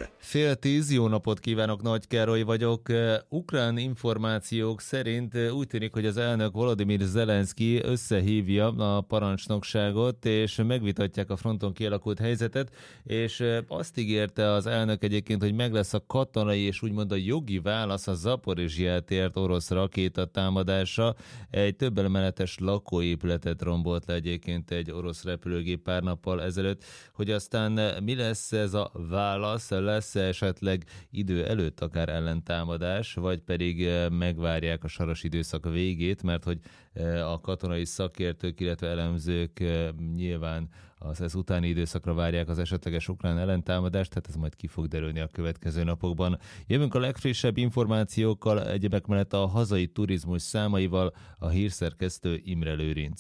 Fél 10, jó napot kívánok, Nagy Károly vagyok. Ukrán információk szerint úgy tűnik, hogy az elnök Volodymyr Zelenszky összehívja a parancsnokságot, és megvitatják a fronton kialakult helyzetet, és azt ígérte az elnök egyébként, hogy meg lesz a katonai és úgymond a jogi válasz a Zaporizsját ért orosz rakétatámadásra. Egy többemeletes lakóépületet rombolt le egyébként egy orosz repülőgép pár nappal ezelőtt, hogy aztán mi lesz ez a válasz, lesz esetleg idő előtt akár ellentámadás, vagy pedig megvárják a saras időszak végét, mert hogy a katonai szakértők, illetve elemzők nyilván ez utáni időszakra várják az esetleges ukrán ellentámadást, tehát ez majd ki fog derülni a következő napokban. Jövünk a legfrissebb információkkal, egyebek mellett a hazai turizmus számaival, a hírszerkesztő Imre Lőrinc.